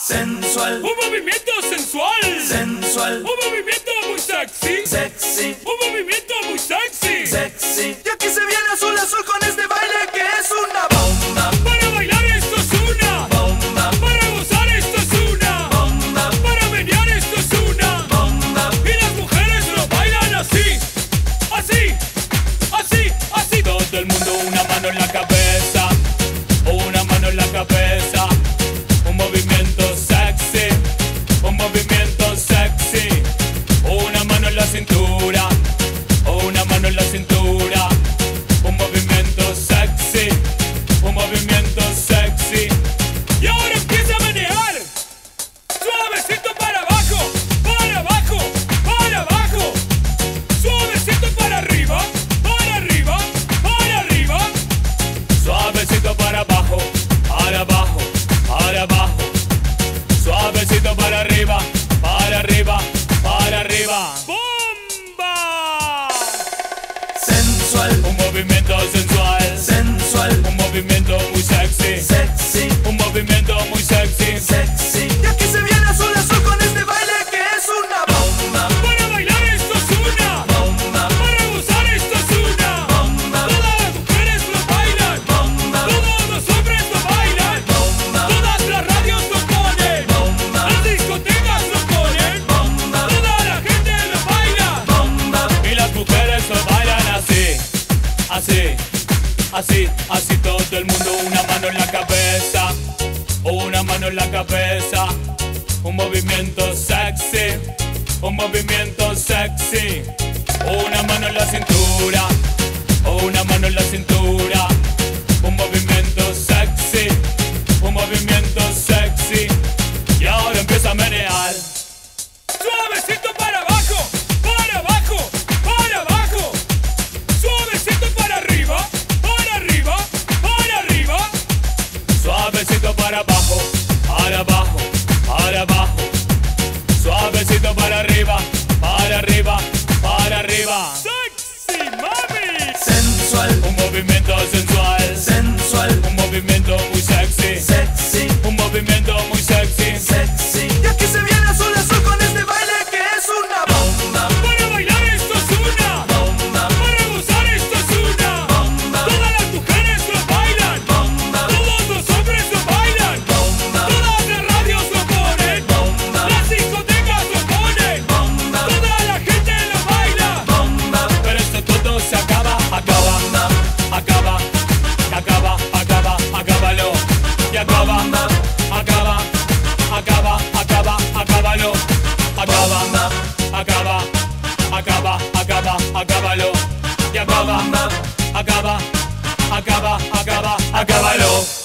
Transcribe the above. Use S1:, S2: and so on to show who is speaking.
S1: sensual,
S2: un movimiento sensual,
S1: sensual,
S2: un movimiento muy sexy,
S1: sexy,
S2: un movimiento muy sexy,
S1: sexy. Y aquí se viene azul azul con este baile que es una bomba.
S2: Para bailar esto es una
S1: Bomba,
S2: para gozar esto es una
S1: bomba,
S2: para menear esto es una
S1: bomba.
S2: y las mujeres lo bailan así, así, así, así. Todo el mundo una mano en la cabeza, una mano en la cabeza, un movimiento sexy, un movimiento sexy, una mano en la cintura, una mano en la cintura, un movimiento sexy, un movimiento sexy. Y ahora empieza a menear, suavecito para abajo, para abajo, para abajo, suavecito para arriba, para arriba, para arriba, suavecito para abajo, para abajo, para abajo, suavecito para arriba, para arriba, para arriba. ¡Bomba!
S1: Sensual,
S2: Un movimiento sensual,
S1: sensual,
S2: un movimiento muy sexy,
S1: sexy,
S2: un movimiento muy sexy.
S1: sexy. Y aquí se viene azul azul con este baile que es una bomba.
S2: Para bailar esto es una
S1: Bomba,
S2: para gozar esto es una
S1: bomba,
S2: todas las mujeres lo bailan,
S1: bomba,
S2: todos los hombres lo bailan,
S1: bomba,
S2: todas las radios lo ponen,
S1: bomba,
S2: las discotecas lo ponen,
S1: bomba,
S2: toda la gente lo baila
S1: bomba.
S2: y las mujeres lo bailan así, así, así, así. Todo el mundo una mano en la cabeza, una mano en la cabeza, un movimiento sexy, un movimiento sexy, una mano en la cintura, una mano en la cintura, un movimiento sexy, un movimiento sexy. Y ahora empieza a menear, suavecito para abajo, para abajo, para abajo, suavecito para arriba, para arriba, para arriba, suavecito para abajo, para abajo, para abajo, suavecito para arriba, para arriba, para arriba. ¡Sexy, mami!
S1: Sensual,
S2: Un movimiento sensual,
S1: sensual,
S2: un movimiento muy sexy,
S1: sexy,
S2: un movimiento muy sexy.
S1: sexy. Y aquí se viene azul azul con este baile que es una bomba.
S2: Para bailar esto es una
S1: Bomba,
S2: para gozar esto es una
S1: bomba,
S2: todas las mujeres lo bailan,
S1: bomba,
S2: todos los hombres lo bailan,
S1: bomba,
S2: todas las radios lo ponen,
S1: bomba,
S2: las discotecas lo ponen,
S1: bomba,
S2: toda la gente lo baila.
S1: bomba,
S2: Pero esto todo se acaba, acaba,
S1: bomba,
S2: acaba, acaba, acaba, acábalo. Y acaba, acaba, acaba, acaba, acábalo. Acaba, acaba, acaba, acaba, acábalo. Y acaba, acaba, acaba, acaba, acábalo.